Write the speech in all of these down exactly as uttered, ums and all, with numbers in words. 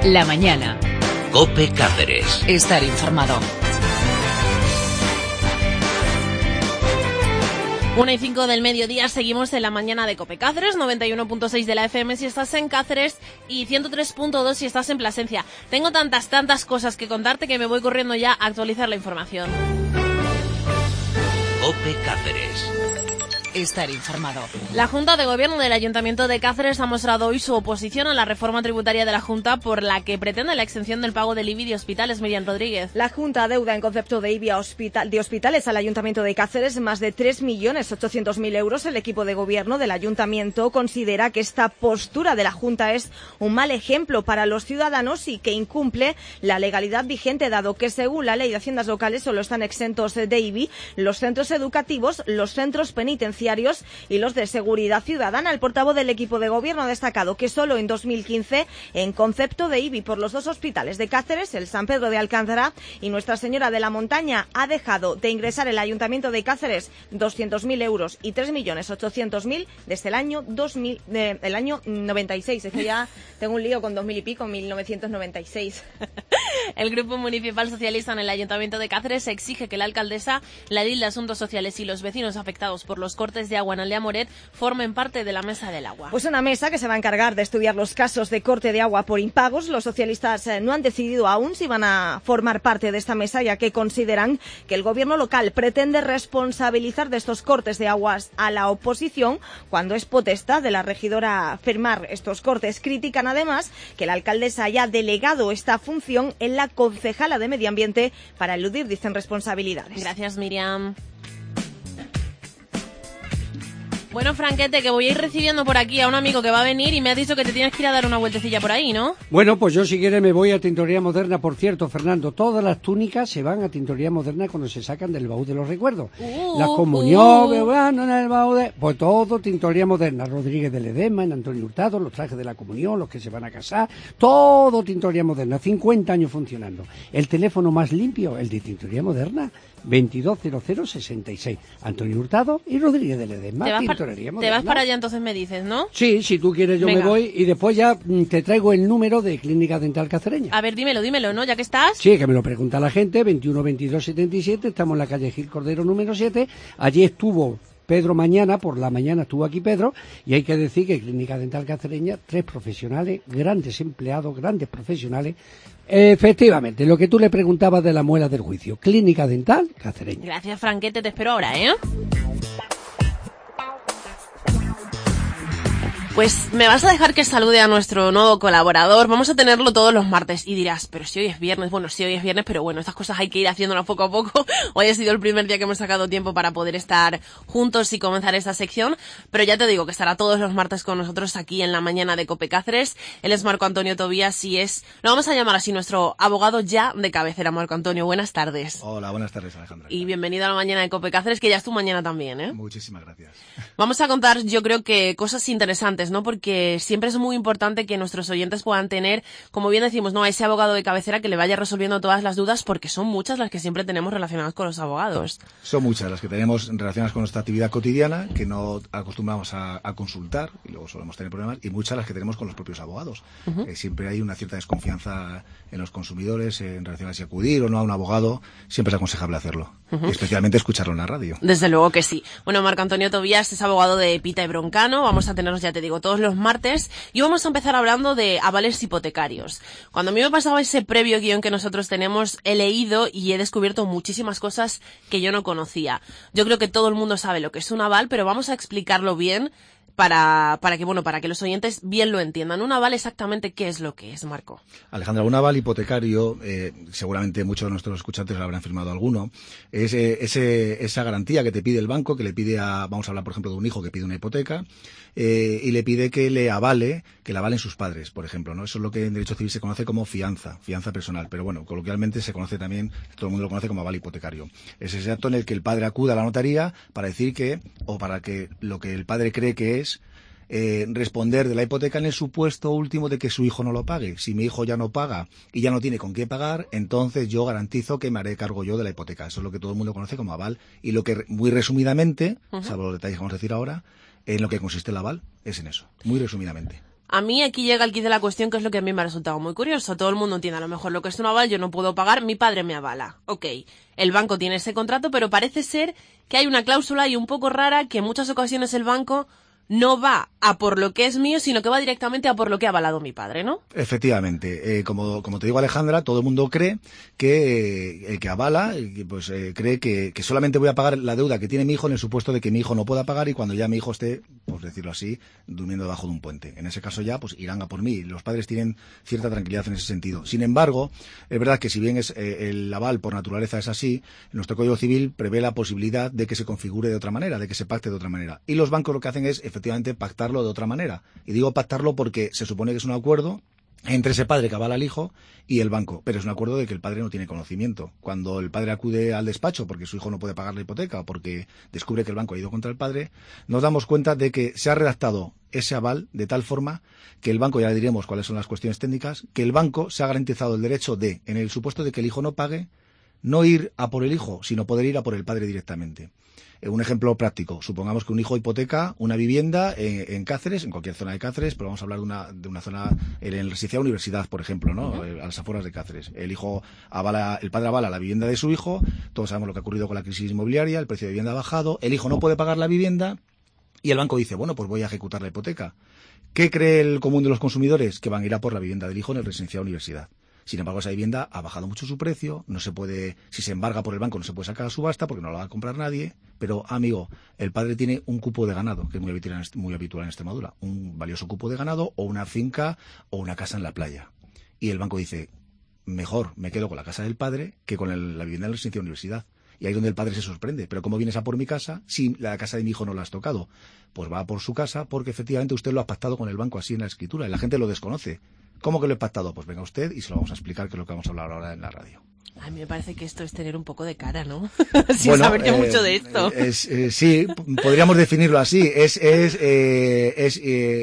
La mañana. COPE Cáceres. Estar informado. Una y cinco del mediodía, seguimos en la mañana de COPE Cáceres, noventa y uno punto seis de la F M si estás en Cáceres y ciento tres punto dos si estás en Plasencia. Tengo tantas, tantas cosas que contarte que me voy corriendo ya a actualizar la información. COPE Cáceres. Estar informado. La Junta de Gobierno del Ayuntamiento de Cáceres ha mostrado hoy su oposición a la reforma tributaria de la Junta por la que pretende la exención del pago del I B I de hospitales. Miriam Rodríguez. La Junta adeuda en concepto de I B I a hospital, de hospitales al Ayuntamiento de Cáceres más de tres millones ochocientos mil euros. El equipo de gobierno del Ayuntamiento considera que esta postura de la Junta es un mal ejemplo para los ciudadanos y que incumple la legalidad vigente, dado que según la Ley de Haciendas Locales solo están exentos de I B I los centros educativos, los centros penitenciarios y los de seguridad ciudadana. El portavoz del equipo de gobierno ha destacado que solo en dos mil quince, en concepto de I B I por los dos hospitales de Cáceres, el San Pedro de Alcántara y Nuestra Señora de la Montaña, ha dejado de ingresar el Ayuntamiento de Cáceres doscientos mil euros y tres millones ochocientos mil desde el año dos mil, eh, el año noventa y seis. Es que ya tengo un lío con dos mil y pico, mil novecientos noventa y seis. El Grupo Municipal Socialista en el Ayuntamiento de Cáceres exige que la alcaldesa, la edil de Asuntos Sociales y los vecinos afectados por los cortes de agua en Aldea Moret formen parte de la Mesa del Agua. Pues una mesa que se va a encargar de estudiar los casos de corte de agua por impagos. Los socialistas eh, no han decidido aún si van a formar parte de esta mesa, ya que consideran que el gobierno local pretende responsabilizar de estos cortes de aguas a la oposición cuando es potestad de la regidora firmar estos cortes. Critican además que la alcaldesa haya delegado esta función en la concejala de Medio Ambiente para eludir, dicen, responsabilidades. Gracias, Miriam. Bueno, Franquete, que voy a ir recibiendo por aquí a un amigo que va a venir y me has dicho que te tienes que ir a dar una vueltecilla por ahí, ¿no? Bueno, pues yo si quieres me voy a Tintorería Moderna. Por cierto, Fernando, todas las túnicas se van a Tintorería Moderna cuando se sacan del baúl de los recuerdos. Uh, la comunión, uh. bueno, en el baúl de... Pues todo Tintorería Moderna. Rodríguez de Ledesma, en Antonio Hurtado, los trajes de la comunión, los que se van a casar, todo Tintorería Moderna. cincuenta años funcionando. El teléfono más limpio, el de Tintorería Moderna, veintidós cero cero sesenta y seis. Antonio Hurtado y Rodríguez de Ledesma. ¿Te vas, pa- te vas para allá entonces me dices, ¿no? Sí, si tú quieres yo Venga. me voy y después ya te traigo el número de Clínica Dental Cacereña. A ver, dímelo, dímelo, ¿no? Ya que estás. Sí, que me lo pregunta la gente, veintiuno veintidós setenta y siete, estamos en la calle Gil Cordero número siete. Allí estuvo Pedro mañana, por la mañana estuvo aquí Pedro, y hay que decir que Clínica Dental Cacereña, tres profesionales, grandes empleados, grandes profesionales. Efectivamente, lo que tú le preguntabas de la muela del juicio, Clínica Dental Cacereña. Gracias, Franquete, te espero ahora, ¿eh? Pues me vas a dejar que salude a nuestro nuevo colaborador. Vamos a tenerlo todos los martes y dirás, pero si hoy es viernes. Bueno, si hoy es viernes, pero bueno, estas cosas hay que ir haciéndolas poco a poco. Hoy ha sido el primer día que hemos sacado tiempo para poder estar juntos y comenzar esta sección, pero ya te digo que estará todos los martes con nosotros aquí en la mañana de COPE Cáceres. Él es Marco Antonio Tobías y es, lo vamos a llamar así, nuestro abogado ya de cabecera. Marco Antonio, buenas tardes. Hola, buenas tardes, Alejandra. Y bienvenido a la mañana de COPE Cáceres, que ya es tu mañana también, ¿eh? Muchísimas gracias. Vamos a contar, yo creo que cosas interesantes, ¿no? Porque siempre es muy importante que nuestros oyentes puedan tener, como bien decimos, ¿no?, a ese abogado de cabecera que le vaya resolviendo todas las dudas, porque son muchas las que siempre tenemos relacionadas con los abogados. Son muchas las que tenemos relacionadas con nuestra actividad cotidiana, que no acostumbramos a, a consultar, y luego solemos tener problemas, y muchas las que tenemos con los propios abogados. Uh-huh. Eh, siempre hay una cierta desconfianza en los consumidores en relación a si acudir o no a un abogado. Siempre es aconsejable hacerlo, uh-huh. y especialmente escucharlo en la radio. Desde luego que sí. Bueno, Marco Antonio Tobías es abogado de Pita y Broncano. Vamos a tenerlos, ya te digo, todos los martes. Y vamos a empezar hablando de avales hipotecarios. Cuando a mí me pasaba ese previo guión que nosotros tenemos, he leído y he descubierto muchísimas cosas que yo no conocía. Yo creo que todo el mundo sabe lo que es un aval, pero vamos a explicarlo bien para, para que, bueno, para que los oyentes bien lo entiendan. Un aval, exactamente, ¿qué es lo que es, Marco? Alejandra, un aval hipotecario, eh, seguramente muchos de nuestros escuchantes lo habrán firmado alguno, es eh, ese, esa garantía que te pide el banco, que le pide a, vamos a hablar por ejemplo de un hijo que pide una hipoteca, eh, y le pide que le avale, que le avalen sus padres, por ejemplo, ¿no? Eso es lo que en derecho civil se conoce como fianza, fianza personal, pero bueno, coloquialmente se conoce también, todo el mundo lo conoce como aval hipotecario. Es ese acto en el que el padre acude a la notaría para decir que, o para que lo que el padre cree que es, Eh, responder de la hipoteca en el supuesto último de que su hijo no lo pague. Si mi hijo ya no paga y ya no tiene con qué pagar, entonces yo garantizo que me haré cargo yo de la hipoteca. Eso es lo que todo el mundo conoce como aval. Y lo que, muy resumidamente, uh-huh. salvo los detalles que vamos a decir ahora, en lo que consiste el aval, es en eso, muy resumidamente. a mí aquí llega el quid de la cuestión, que es lo que a mí me ha resultado muy curioso. Todo el mundo entiende a lo mejor lo que es un aval, yo no puedo pagar, mi padre me avala. Ok, el banco tiene ese contrato, pero parece ser que hay una cláusula y un poco rara que en muchas ocasiones el banco no va a por lo que es mío, sino que va directamente a por lo que ha avalado mi padre, ¿no? Efectivamente. Eh, como, como te digo, Alejandra, todo el mundo cree que eh, el que avala, eh, pues eh, cree que, que solamente voy a pagar la deuda que tiene mi hijo en el supuesto de que mi hijo no pueda pagar y cuando ya mi hijo esté, pues decirlo así, durmiendo debajo de un puente. En ese caso ya, pues irán a por mí. Los padres tienen cierta tranquilidad en ese sentido. Sin embargo, es verdad que si bien es eh, el aval por naturaleza es así, nuestro Código Civil prevé la posibilidad de que se configure de otra manera, de que se pacte de otra manera. Y los bancos lo que hacen es efectivamente pactarlo de otra manera. Y digo pactarlo porque se supone que es un acuerdo entre ese padre que avala al hijo y el banco, pero es un acuerdo de que el padre no tiene conocimiento. Cuando el padre acude al despacho porque su hijo no puede pagar la hipoteca o porque descubre que el banco ha ido contra el padre, nos damos cuenta de que se ha redactado ese aval de tal forma que el banco, ya le diremos cuáles son las cuestiones técnicas, que el banco se ha garantizado el derecho de, en el supuesto de que el hijo no pague, no ir a por el hijo, sino poder ir a por el padre directamente. Un ejemplo práctico. Supongamos que un hijo hipoteca una vivienda en, en Cáceres, en cualquier zona de Cáceres, pero vamos a hablar de una, de una zona en el residencial Universidad, por ejemplo, ¿no? Uh-huh. A las afueras de Cáceres. El hijo avala, el padre avala la vivienda de su hijo, todos sabemos lo que ha ocurrido con la crisis inmobiliaria, el precio de vivienda ha bajado, el hijo no puede pagar la vivienda y el banco dice, bueno, pues voy a ejecutar la hipoteca. ¿Qué cree el común de los consumidores? Que van a ir a por la vivienda del hijo en el residencial Universidad. Sin embargo, esa vivienda ha bajado mucho su precio, no se puede, si se embarga por el banco no se puede sacar a subasta porque no la va a comprar nadie, pero amigo, el padre tiene un cupo de ganado, que es muy habitual, en, muy habitual en Extremadura, un valioso cupo de ganado o una finca o una casa en la playa. Y el banco dice, mejor me quedo con la casa del padre que con el, la vivienda de la residencia universidad. Y ahí es donde el padre se sorprende. ¿Pero cómo vienes a por mi casa si la casa de mi hijo no la has tocado? Pues va a por su casa porque efectivamente usted lo ha pactado con el banco así en la escritura y la gente lo desconoce. ¿Cómo que lo he pactado? Pues venga usted y se lo vamos a explicar, que es lo que vamos a hablar ahora en la radio. A mí me parece que esto es tener un poco de cara, ¿no? Sin bueno, saber yo eh, mucho de esto. Es, eh, sí, podríamos definirlo así. Es, es, eh, es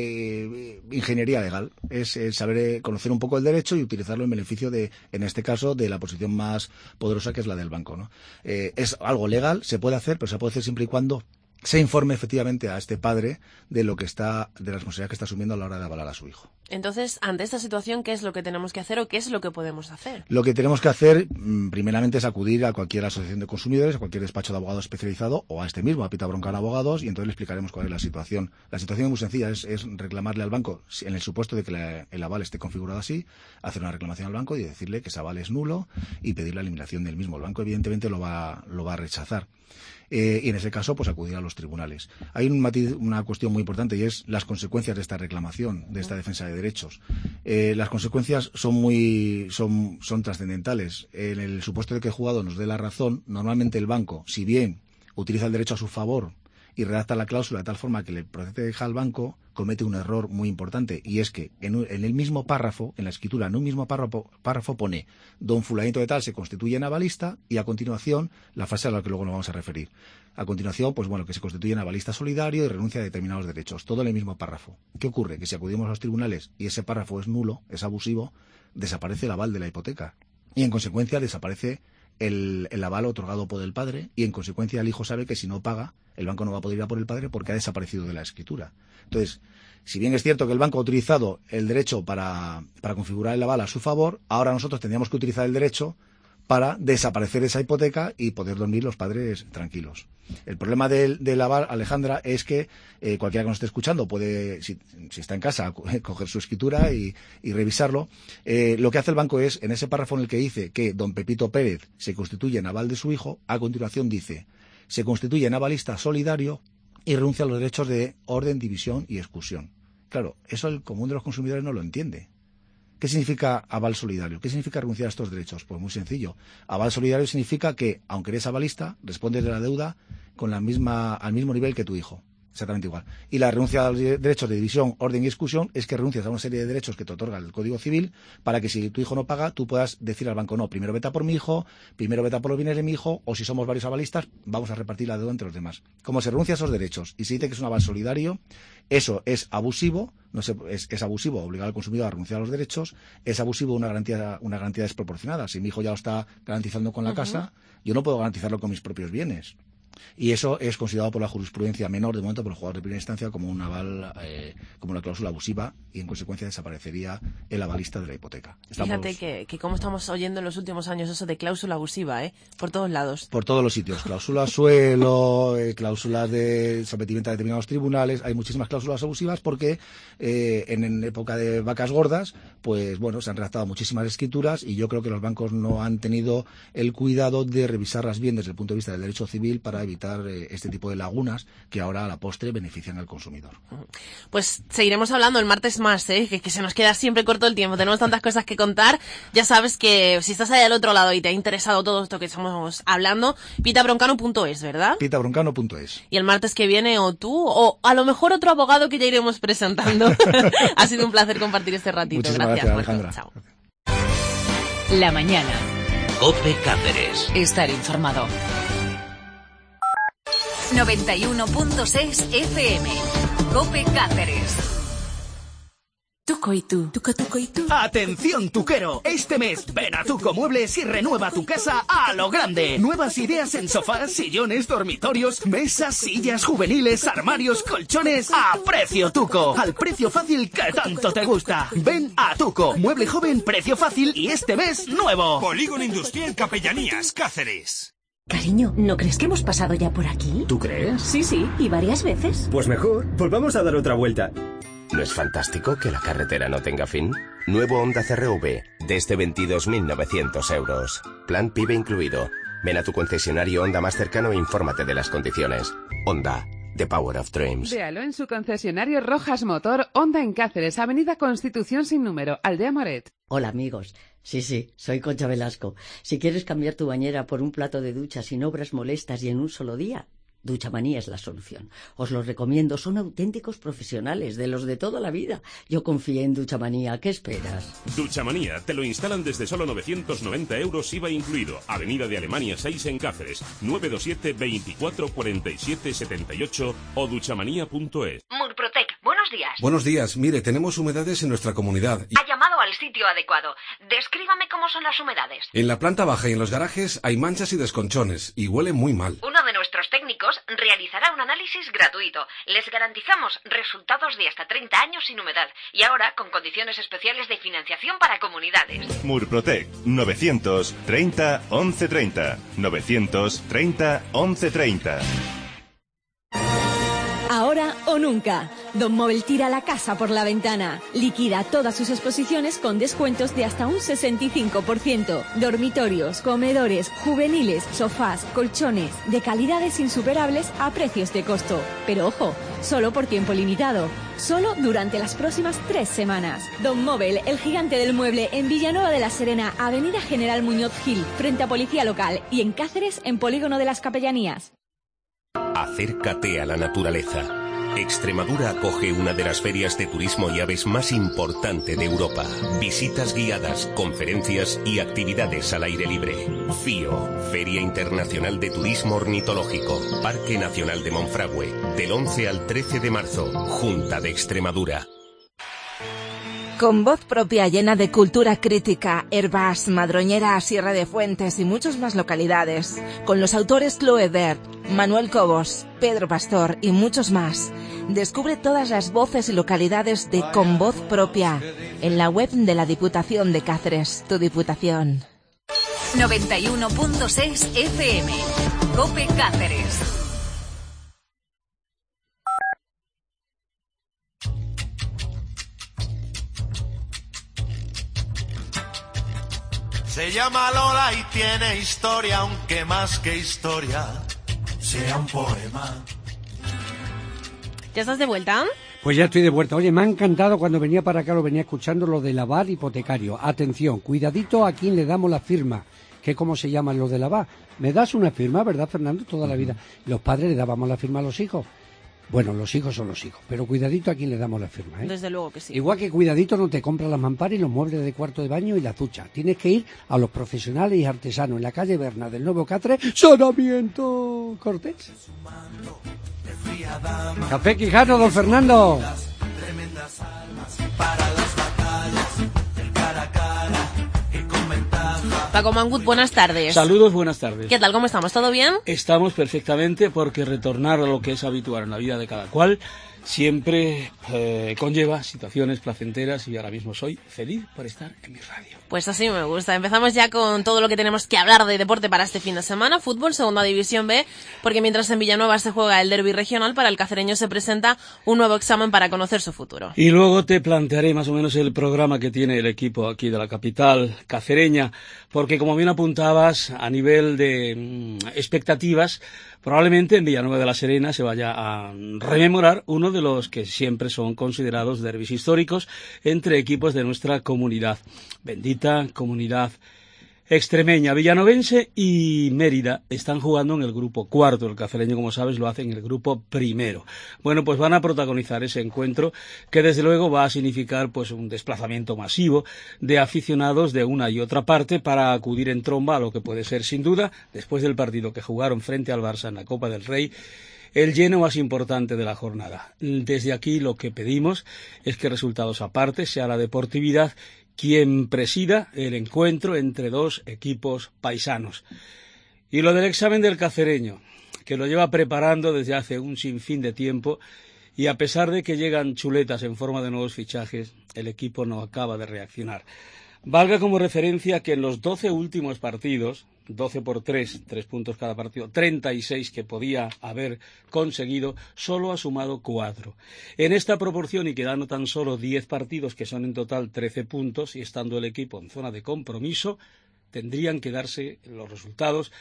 eh, ingeniería legal. Es, es saber eh, conocer un poco el derecho y utilizarlo en beneficio de, en este caso, de la posición más poderosa que es la del banco, ¿no? Eh, es algo legal, se puede hacer, pero se puede hacer siempre y cuando se informe efectivamente a este padre de lo que está, de la responsabilidad que está asumiendo a la hora de avalar a su hijo. Entonces, ante esta situación, ¿qué es lo que tenemos que hacer o qué es lo que podemos hacer? Lo que tenemos que hacer, primeramente, es acudir a cualquier asociación de consumidores, a cualquier despacho de abogado especializado o a este mismo, a Pita Broncano Abogados, y entonces le explicaremos cuál es la situación. La situación es muy sencilla, es, es reclamarle al banco, en el supuesto de que la, el aval esté configurado así, hacer una reclamación al banco y decirle que ese aval es nulo y pedir la eliminación del mismo. El banco, evidentemente, lo va, lo va a rechazar. Eh, y en ese caso, pues acudir a los tribunales. Hay un matiz, una cuestión muy importante y es las consecuencias de esta reclamación, de esta defensa de derechos. Eh, las consecuencias son muy, son, son trascendentales. En el supuesto de que el juzgado nos dé la razón, normalmente el banco, si bien utiliza el derecho a su favor y redacta la cláusula de tal forma que le protege al banco, comete un error muy importante y es que en, un, en el mismo párrafo, en la escritura, en un mismo párrafo, párrafo pone don fulanito de tal se constituye en avalista y a continuación la frase a la que luego nos vamos a referir. A continuación, pues bueno, que se constituye en avalista solidario y renuncia a determinados derechos. Todo en el mismo párrafo. ¿Qué ocurre? Que si acudimos a los tribunales y ese párrafo es nulo, es abusivo, desaparece el aval de la hipoteca y en consecuencia desaparece El, el aval otorgado por el padre y en consecuencia el hijo sabe que si no paga el banco no va a poder ir a por el padre porque ha desaparecido de la escritura. Entonces, si bien es cierto que el banco ha utilizado el derecho para, para configurar el aval a su favor, ahora nosotros tendríamos que utilizar el derecho para desaparecer esa hipoteca y poder dormir los padres tranquilos. El problema del, del aval, Alejandra, es que eh, cualquiera que nos esté escuchando puede, si, si está en casa, coger su escritura y, y revisarlo. Eh, lo que hace el banco es, en ese párrafo en el que dice que don Pepito Pérez se constituye en aval de su hijo, a continuación dice, se constituye en avalista solidario y renuncia a los derechos de orden, división y exclusión. Claro, eso el común de los consumidores no lo entiende. ¿Qué significa aval solidario? ¿Qué significa renunciar a estos derechos? Pues muy sencillo. Aval solidario significa que, aunque eres avalista, respondes de la deuda con la misma, al mismo nivel que tu hijo. Exactamente igual. Y la renuncia a los derechos de división, orden y exclusión es que renuncias a una serie de derechos que te otorga el Código Civil para que si tu hijo no paga, tú puedas decir al banco, no, primero vete a por mi hijo, primero vete a por los bienes de mi hijo, o si somos varios avalistas, vamos a repartir la deuda entre los demás. Como se renuncia a esos derechos y se dice que es un aval solidario, eso es abusivo, no se, es, es abusivo obligar al consumidor a renunciar a los derechos, es abusivo una garantía, una garantía desproporcionada. Si mi hijo ya lo está garantizando con la uh-huh. casa, yo no puedo garantizarlo con mis propios bienes. Y eso es considerado por la jurisprudencia menor, de momento por el juzgado de primera instancia, como un aval, eh, como una cláusula abusiva, y en consecuencia desaparecería el avalista de la hipoteca. Estamos... Fíjate que, que como estamos oyendo en los últimos años eso de cláusula abusiva, ¿eh? Por todos lados. Por todos los sitios. Cláusulas suelo, eh, cláusulas de sometimiento a determinados tribunales. Hay muchísimas cláusulas abusivas porque eh, en, en época de vacas gordas, pues bueno, se han redactado muchísimas escrituras y yo creo que los bancos no han tenido el cuidado de revisarlas bien desde el punto de vista del derecho civil para evitar este tipo de lagunas que ahora a la postre benefician al consumidor. Pues seguiremos hablando el martes más, ¿eh? que, que se nos queda siempre corto el tiempo, tenemos tantas cosas que contar. Ya sabes que si estás ahí al otro lado y te ha interesado todo esto que estamos hablando, pita broncano punto es, ¿verdad? pita broncano punto es. Y el martes que viene o tú o a lo mejor otro abogado que ya iremos presentando. Ha sido un placer compartir este ratito. Muchísimas gracias, gracias, Alejandra. Chao. La mañana. COPE Cáceres. Estar informado. noventa y uno punto seis F M. COPE Cáceres. Tuco y tú. Tuco, tuco y tú. Atención tuquero, este mes ven a Tuco Muebles y renueva tu casa a lo grande. Nuevas ideas en sofás, sillones, dormitorios, mesas, sillas juveniles, armarios, colchones a precio Tuco. Al precio fácil que tanto te gusta. Ven a Tuco, mueble joven, precio fácil y este mes nuevo. Polígono Industrial Capellanías, Cáceres. Cariño, ¿no crees que hemos pasado ya por aquí? ¿Tú crees? Sí, sí, y varias veces. Pues mejor, pues vamos a dar otra vuelta. ¿No es fantástico que la carretera no tenga fin? Nuevo Honda C R V, desde veintidós mil novecientos euros. Plan PIB incluido. Ven a tu concesionario Honda más cercano e infórmate de las condiciones. Honda, the power of dreams. Véalo en su concesionario Rojas Motor Honda en Cáceres, Avenida Constitución sin número, Aldea Moret. Hola amigos, sí, sí, soy Concha Velasco. Si quieres cambiar tu bañera por un plato de ducha sin obras molestas y en un solo día, Duchamanía es la solución. Os los recomiendo, son auténticos profesionales, de los de toda la vida. Yo confié en Duchamanía, ¿qué esperas? Duchamanía, te lo instalan desde solo novecientos noventa euros I V A incluido. Avenida de Alemania seis en Cáceres, nueve dos siete, veinticuatro cuarenta y siete setenta y ocho o duchamanía punto es. Murprotec, buenos días. Buenos días, mire, tenemos humedades en nuestra comunidad. Ha llamado al sitio adecuado. Descríbame cómo son las humedades. En la planta baja y en los garajes hay manchas y desconchones y huele muy mal. Uno de nuestros técnicos realizará un análisis gratuito. Les garantizamos resultados de hasta treinta años sin humedad y ahora con condiciones especiales de financiación para comunidades. Murprotec, novecientos treinta once treinta. novecientos treinta once treinta. Ahora o nunca. Don Móvil tira la casa por la ventana. Liquida todas sus exposiciones con descuentos de hasta un sesenta y cinco por ciento. Dormitorios, comedores, juveniles, sofás, colchones, de calidades insuperables a precios de costo. Pero ojo, solo por tiempo limitado. Solo durante las próximas tres semanas. Don Móvil, el gigante del mueble en Villanueva de la Serena, Avenida General Muñoz Gil, frente a Policía Local, y en Cáceres, en Polígono de las Capellanías. Acércate a la naturaleza. Extremadura acoge una de las ferias de turismo y aves más importante de Europa. Visitas guiadas, conferencias y actividades al aire libre. FIO, Feria Internacional de Turismo Ornitológico. Parque Nacional de Monfragüe. Del once al trece de marzo. Junta de Extremadura. Con voz propia llena de cultura crítica, Herbás, Madroñera, Sierra de Fuentes y muchas más localidades. Con los autores Chloe Bert, Manuel Cobos, Pedro Pastor y muchos más. Descubre todas las voces y localidades de Con voz propia en la web de la Diputación de Cáceres, tu Diputación. noventa y uno punto seis F M. COPE Cáceres. Se llama Lola y tiene historia, aunque más que historia sea un poema. ¿Ya estás de vuelta? Pues ya estoy de vuelta. Oye, me ha encantado cuando venía para acá, lo venía escuchando, lo del aval hipotecario. Atención, cuidadito a quién le damos la firma. ¿Qué cómo se llaman los del aval? Me das una firma, ¿verdad, Fernando? Toda la vida. Los padres le dábamos la firma a los hijos. Bueno, los hijos son los hijos, pero cuidadito a quién le damos la firma, ¿eh? Desde luego que sí. Igual que cuidadito no te compras las mamparas y los muebles de cuarto de baño y la ducha. Tienes que ir a los profesionales y artesanos en la calle Berna del Nuevo Cáceres, Sonamiento Cortés. Café Quijano, don Fernando. Tremendas almas para las batallas, el cara a cara y con ventaja. Paco Mangut, buenas tardes. Saludos, buenas tardes. ¿Qué tal? ¿Cómo estamos? ¿Todo bien? Estamos perfectamente, porque retornar a lo que es habitual en la vida de cada cual siempre eh, conlleva situaciones placenteras, y ahora mismo soy feliz por estar en mi radio. Pues así me gusta. Empezamos ya con todo lo que tenemos que hablar de deporte para este fin de semana. Fútbol, segunda división B, porque mientras en Villanueva se juega el derbi regional, para el cacereño se presenta un nuevo examen para conocer su futuro. Y luego te plantearé más o menos el programa que tiene el equipo aquí de la capital cacereña, porque como bien apuntabas, a nivel de mmm, expectativas, probablemente en Villanueva de la Serena se vaya a rememorar uno de los que siempre son considerados derbis históricos entre equipos de nuestra comunidad. Bendita comunidad extremeña. Villanovense y Mérida están jugando en el grupo cuarto. El cacereño, como sabes, lo hace en el grupo primero. Bueno, pues van a protagonizar ese encuentro, que desde luego va a significar pues un desplazamiento masivo de aficionados de una y otra parte para acudir en tromba a lo que puede ser, sin duda, después del partido que jugaron frente al Barça en la Copa del Rey, el lleno más importante de la jornada. Desde aquí lo que pedimos es que, resultados aparte, sea la deportividad quien presida el encuentro entre dos equipos paisanos. Y lo del examen del cacereño, que lo lleva preparando desde hace un sinfín de tiempo, y a pesar de que llegan chuletas en forma de nuevos fichajes, el equipo no acaba de reaccionar. Valga como referencia que en los doce últimos partidos, doce por tres, tres puntos cada partido, treinta y seis que podía haber conseguido, solo ha sumado cuatro. En esta proporción, y quedando tan solo diez partidos, que son en total trece puntos, y estando el equipo en zona de compromiso, tendrían que darse los resultados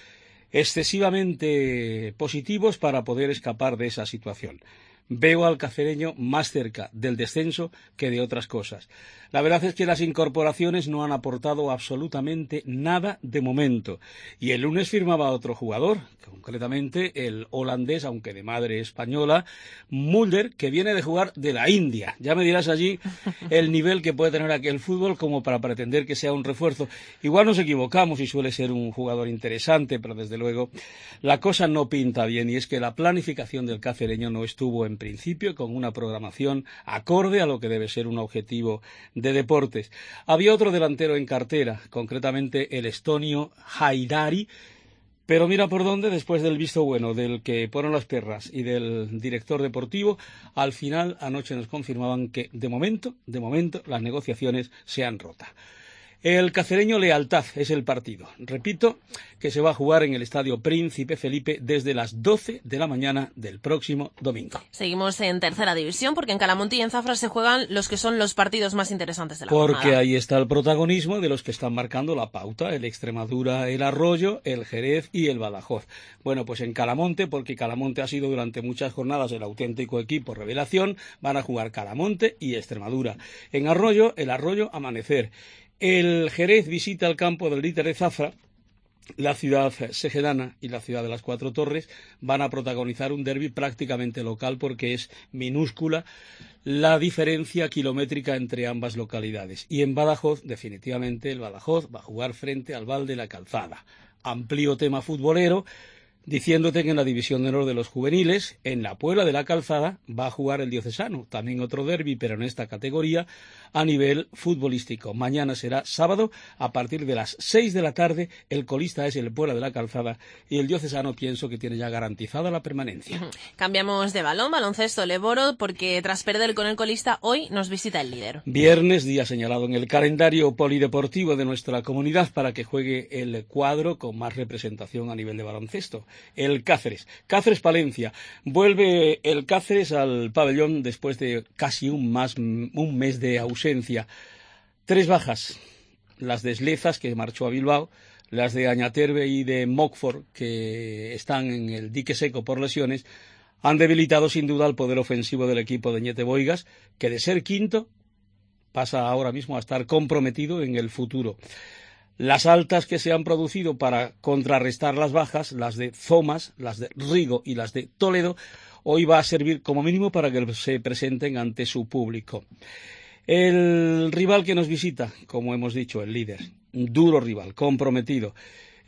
excesivamente positivos para poder escapar de esa situación. Veo al cacereño más cerca del descenso que de otras cosas. La verdad es que las incorporaciones no han aportado absolutamente nada de momento. Y el lunes firmaba otro jugador, concretamente el holandés, aunque de madre española, Mulder, que viene de jugar de la India. Ya me dirás allí el nivel que puede tener aquí el fútbol como para pretender que sea un refuerzo. Igual nos equivocamos y suele ser un jugador interesante, pero desde luego la cosa no pinta bien, y es que la planificación del cacereño no estuvo en principio con una programación acorde a lo que debe ser un objetivo de deportes. Había otro delantero en cartera, concretamente el estonio Haidari, pero mira por dónde, después del visto bueno del que ponen las perras y del director deportivo, al final anoche nos confirmaban que de momento, de momento las negociaciones se han roto. El cacereño Lealtad es el partido. Repito que se va a jugar en el Estadio Príncipe Felipe desde las doce de la mañana del próximo domingo. Seguimos en tercera división, porque en Calamonte y en Zafra se juegan los que son los partidos más interesantes de la Porque jornada. ahí está el protagonismo de los que están marcando la pauta: el Extremadura, el Arroyo, el Jerez y el Badajoz. Bueno, pues en Calamonte, porque Calamonte ha sido durante muchas jornadas el auténtico equipo revelación, van a jugar Calamonte y Extremadura. En Arroyo, el Arroyo Amanecer. El Jerez visita el campo del líder de Zafra. La ciudad segedana y la ciudad de las Cuatro Torres van a protagonizar un derbi prácticamente local, porque es minúscula la diferencia kilométrica entre ambas localidades. Y en Badajoz, definitivamente, el Badajoz va a jugar frente al Val de la Calzada. Amplío tema futbolero, diciéndote que en la división de honor de los juveniles, en la Puebla de la Calzada, va a jugar el Diocesano, también otro derbi, pero en esta categoría, a nivel futbolístico. Mañana será sábado, a partir de las seis de la tarde, el colista es el Puebla de la Calzada, y el Diocesano pienso que tiene ya garantizada la permanencia. Cambiamos de balón, baloncesto Leboro, porque tras perder con el colista, hoy nos visita el líder. Viernes, día señalado en el calendario polideportivo de nuestra comunidad para que juegue el cuadro con más representación a nivel de baloncesto, el Cáceres. Cáceres Palencia. Vuelve el Cáceres al pabellón después de casi un, más, un mes de ausencia. Tres bajas: las de Slezas, que marchó a Bilbao, las de Añaterbe y de Mockford, que están en el dique seco por lesiones, han debilitado sin duda el poder ofensivo del equipo de Ñete Boigas, que de ser quinto pasa ahora mismo a estar comprometido en el futuro. Las altas que se han producido para contrarrestar las bajas, las de Zomas, las de Rigo y las de Toledo, hoy va a servir como mínimo para que se presenten ante su público. El rival que nos visita, como hemos dicho, el líder, duro rival, comprometido.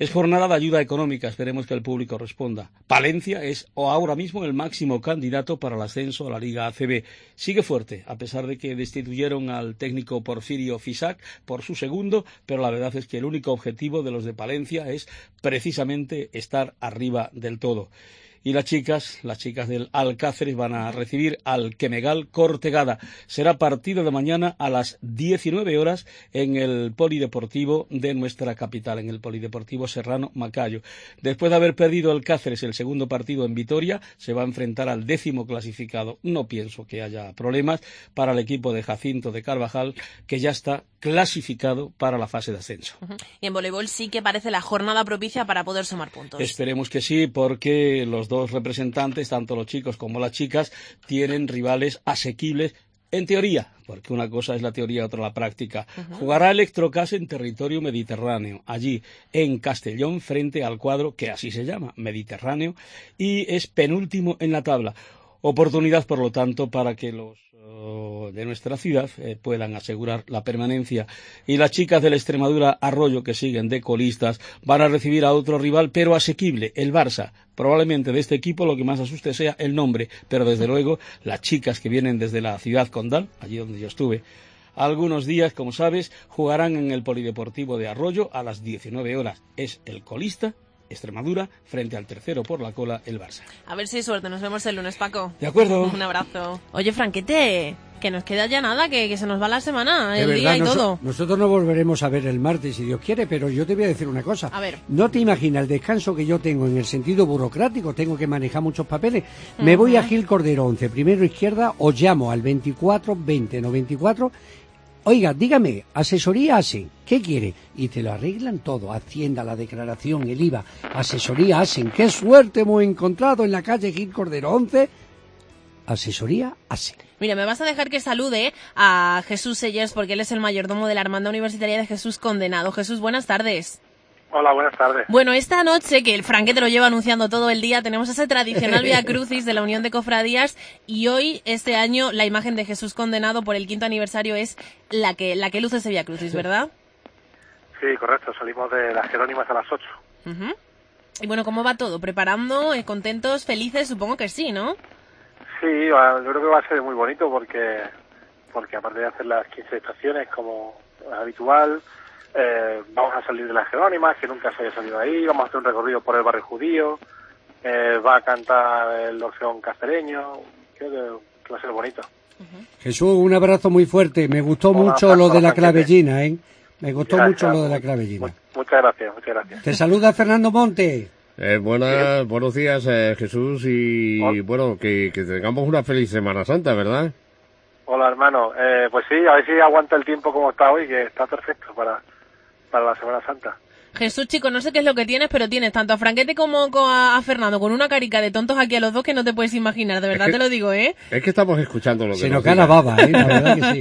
Es jornada de ayuda económica, esperemos que el público responda. Palencia es ahora mismo el máximo candidato para el ascenso a la Liga A C B. Sigue fuerte, a pesar de que destituyeron al técnico Porfirio Fisac por su segundo, pero la verdad es que el único objetivo de los de Palencia es precisamente estar arriba del todo. Y las chicas, las chicas del Alcáceres van a recibir al Quemegal Cortegada. Será partido de mañana a las diecinueve horas en el polideportivo de nuestra capital, en el polideportivo Serrano Macayo. Después de haber perdido el Cáceres el segundo partido en Vitoria, se va a enfrentar al décimo clasificado. No pienso que haya problemas para el equipo de Jacinto de Carvajal, que ya está clasificado para la fase de ascenso. Uh-huh. Y en voleibol sí que parece la jornada propicia para poder sumar puntos. Esperemos que sí, porque los dos representantes, tanto los chicos como las chicas, tienen rivales asequibles en teoría, porque una cosa es la teoría y otra la práctica. Uh-huh. Jugará Electrocas en territorio mediterráneo, allí en Castellón, frente al cuadro que así se llama, Mediterráneo, y es penúltimo en la tabla. Oportunidad, por lo tanto, para que los uh, de nuestra ciudad eh, puedan asegurar la permanencia. Y las chicas del Extremadura Arroyo, que siguen de colistas, van a recibir a otro rival, pero asequible, el Barça. Probablemente de este equipo lo que más asuste sea el nombre, pero desde luego las chicas que vienen desde la ciudad condal, allí donde yo estuve algunos días, como sabes, jugarán en el Polideportivo de Arroyo a las diecinueve horas. Es el colista Extremadura frente al tercero por la cola, el Barça. A ver si hay suerte, nos vemos el lunes, Paco. De acuerdo. Un abrazo. Oye, Franquete, que nos queda ya nada, que, que se nos va la semana, de el verdad, día y nos, todo. Nosotros nos volveremos a ver el martes, si Dios quiere, pero yo te voy a decir una cosa. A ver. No te imaginas el descanso que yo tengo en el sentido burocrático, tengo que manejar muchos papeles. Uh-huh. Me voy a Gil Cordero once, primero izquierda, os llamo al veinticuatro veinte noventa y cuatro. Oiga, dígame, asesoría hacen, ¿qué quiere? Y te lo arreglan todo, Hacienda, la declaración, el I V A, asesoría hacen. ¡Qué suerte hemos encontrado en la calle Gil Cordero once! Asesoría hacen. Mira, me vas a dejar que salude a Jesús Sellers, porque él es el mayordomo de la Hermandad Universitaria de Jesús Condenado. Jesús, buenas tardes. Hola, buenas tardes. Bueno, esta noche, que el Franquete lo lleva anunciando todo el día, tenemos ese tradicional Vía Crucis de la Unión de Cofradías, y hoy, este año, la imagen de Jesús Condenado por el quinto aniversario es la que la que luce ese Vía Crucis, ¿verdad? Sí, correcto, salimos de las Jerónimas a las ocho. Uh-huh. Y bueno, ¿cómo va todo? ¿Preparando? Eh, ¿Contentos? ¿Felices? Supongo que sí, ¿no? Sí, yo creo que va a ser muy bonito porque, porque aparte de hacer las quince estaciones como es habitual, Eh, vamos a salir de las Jerónimas, que nunca se haya salido ahí, vamos a hacer un recorrido por el barrio judío, eh, va a cantar el Orfeón Cacereño, creo que, que va a ser bonito. Uh-huh. Jesús, un abrazo muy fuerte, me gustó Hola, mucho lo de la Franquete. clavellina, ¿eh? Me gustó Gracias. mucho lo de la clavellina. Muchas gracias, muchas gracias. Te saluda Fernando Monte. Eh, buenas, buenos días, eh, Jesús, y Hola. bueno, que, que tengamos una feliz Semana Santa, ¿verdad? Hola, hermano. Eh, pues sí, a ver si aguanta el tiempo como está hoy, que está perfecto para... para la Semana Santa. Jesús, chico, no sé qué es lo que tienes, pero tienes tanto a Franquete como a Fernando con una carica de tontos aquí a los dos que no te puedes imaginar, de verdad Es que, te lo digo, ¿eh? Es que estamos escuchando lo que Se nos nos cae la diga. baba, ¿eh? La verdad que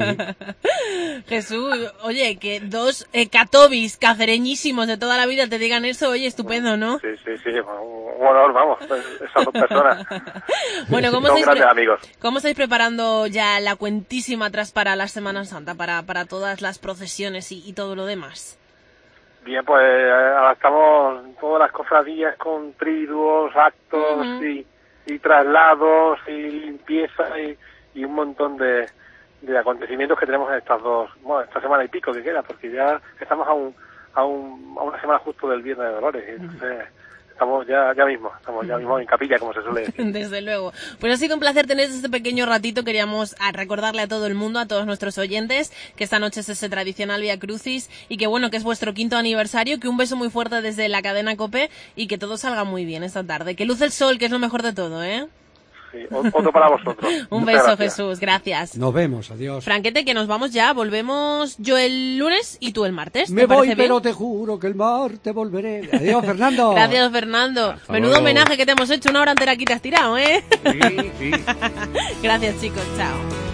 sí. Jesús, oye, que dos eh, catobis cacereñísimos de toda la vida te digan eso, oye, estupendo, ¿no? Sí, sí, sí, un honor, vamos, esas dos personas. Bueno, ¿cómo son estáis, grandes pre- amigos. ¿cómo estáis preparando ya la cuentísima atrás para la Semana Santa, para, para todas las procesiones y, y todo lo demás? Bien, pues ahora estamos en todas las cofradías con triduos, actos Uh-huh. y, y traslados y limpieza y, y un montón de, de acontecimientos que tenemos en estas dos, bueno, esta semana y pico que queda, porque ya estamos a un, a un, a una semana justo del Viernes de Dolores, y entonces estamos ya, ya mismo, estamos ya mismo en capilla, como se suele decir. Desde luego. Pues ha sido un placer tener este pequeño ratito. Queríamos a recordarle a todo el mundo, a todos nuestros oyentes, que esta noche es ese tradicional Vía Crucis y que bueno, que es vuestro quinto aniversario, que un beso muy fuerte desde la cadena COPE y que todo salga muy bien esta tarde. Que luce el sol, que es lo mejor de todo, ¿eh? Sí, otro para vosotros. Un Muchas beso, gracias. Jesús. Gracias. Nos vemos, adiós. Franquete, que nos vamos ya. Volvemos yo el lunes y tú el martes. ¿Te Me voy, parece bien? pero te juro que el martes volveré. Adiós, Fernando. Gracias, Fernando. Hasta Menudo luego. homenaje que te hemos hecho. Una hora entera aquí te has tirado, ¿eh? Sí, sí. Gracias, chicos. Chao.